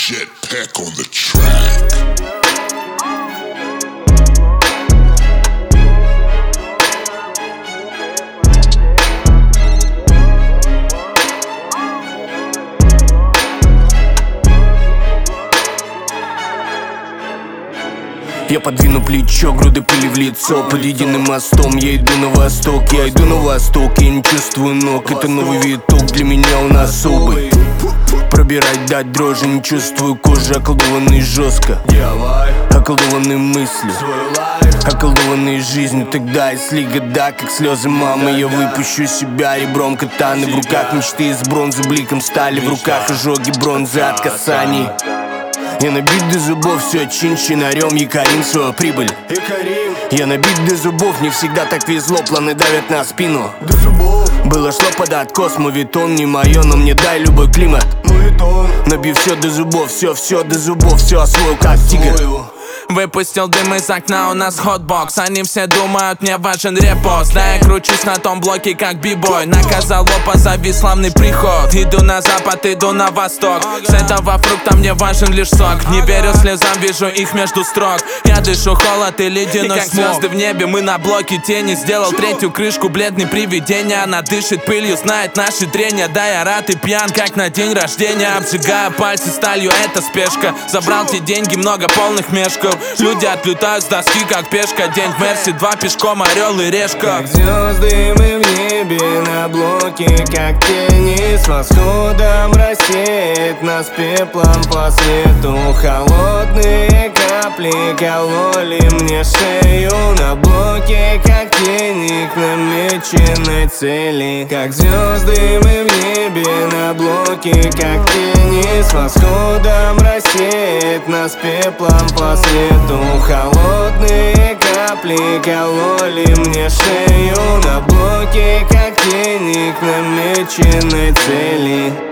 Jetpack on the track. Я подвину плечо, груды пыли в лицо. Под единым мостом я иду на восток. Я иду на восток, я не чувствую ног. Это новый виток, для меня он особый. Пробирать, дать дрожи, не чувствую кожи. Околдованный жестко, околдованные мысли, околдованные жизни. Тогда, если года, как слезы мамы, я выпущу себя ребром катаны. В руках мечты из бронзы, бликом стали. В руках ожоги бронзы от касаний. Я набит до зубов, все чин-чинарем, якорим свою прибыль. Я набит до зубов, не всегда так везло, планы давят на спину. Было шло под откос, моветон не мое, но мне дай любой климат. Набив все до зубов, все до зубов, все освою как тигр. Выпустил дым из окна, у нас хотбокс. Они все думают, мне важен репост. Да, я кручусь на том блоке, как бибой. Наказал позови славный приход. Иду на запад, иду на восток. С этого фрукта мне важен лишь сок. Не верю слезам, вижу их между строк. Я дышу холод и ледяной смог. Звезды в небе, мы на блоке тени. Сделал третью крышку, бледный привидение. Она дышит пылью, знает наши трения. Да, я рад и пьян, как на день рождения. Обжигая пальцы сталью, это спешка. Забрал те деньги, много полных мешков. Люди отлетают с доски, как пешка. День в Мерсе, 2 пешком, орел и решка. Как звезды мы в небе на блоке, как тени с восходом рассеет нас пеплом по свету. Холодные капли кололи мне шею на блоке, как тени к намеченной цели. Как звезды мы в небе на блоке, как тени с восходом рассеет нас пеплом по свету. Холодные капли кололи мне шею на блоке, как тени к намеченной цели.